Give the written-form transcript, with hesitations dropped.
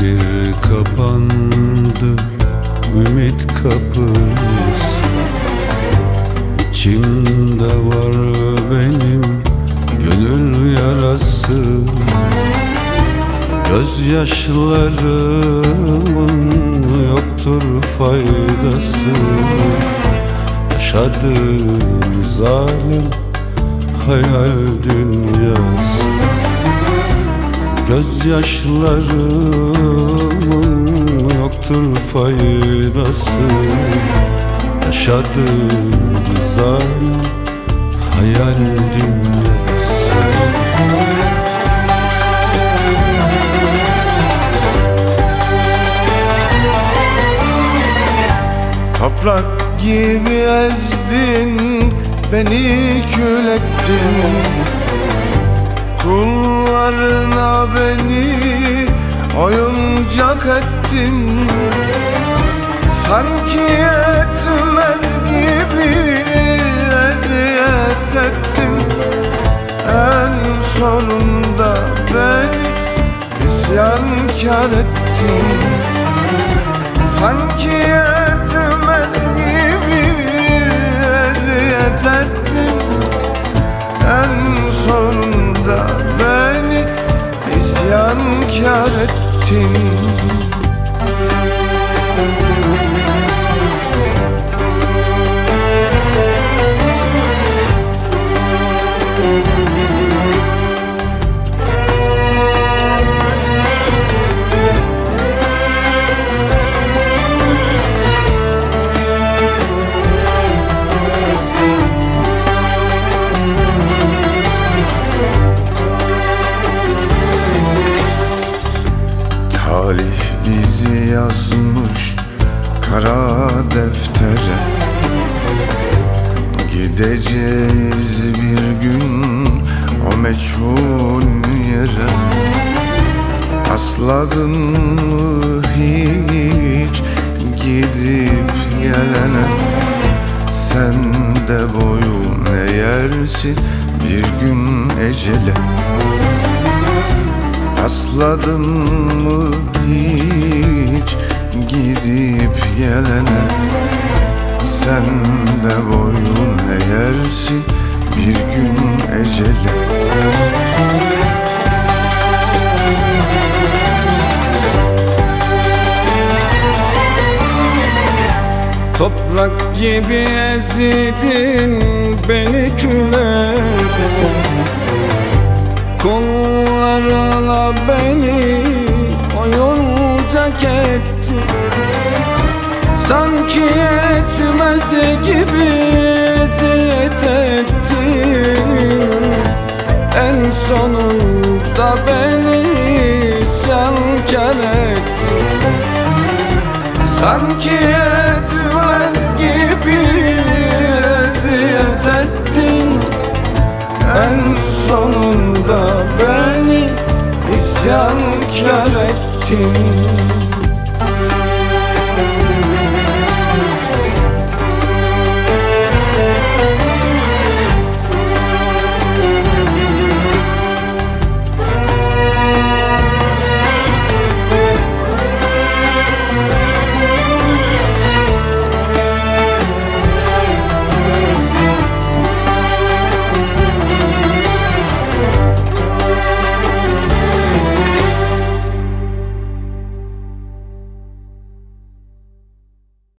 bir kapandı ümit kapısı. İçimde var benim gönül yarası. Gözyaşlarımın yoktur faydası. Yaşadığım zalim hayal dünyası. Gözyaşlarımın yoktur faydası. Yaşadığım zalim hayal dünyası. Toprak gibi ezdin, beni kül ettin. Kullarına beni oyuncak ettin. Sanki yetmez gibi eziyet ettin. En sonunda beni isyankar ettin. Sanki yetmez gibi eziyet ettin. En sonunda beni isyankar ettin. Talih bizi yazmış kara deftere. Gideceğiz bir gün o meçhul yere. Rastladın mı hiç gidip gelene? Sen de boyun eğersin bir gün ecele. Rastladın mı hiç gidip gelene? Sen de boyun eğersin bir gün ecele. Toprak gibi ezdin, beni kül ettin. Kollarına beni oyuncak ettin. Sanki yetmez gibi eziyet ettin. En sonunda beni isyankar ettin. Sanki yetmez gibi eziyet ettin. En sonunda beni isyankar ettin.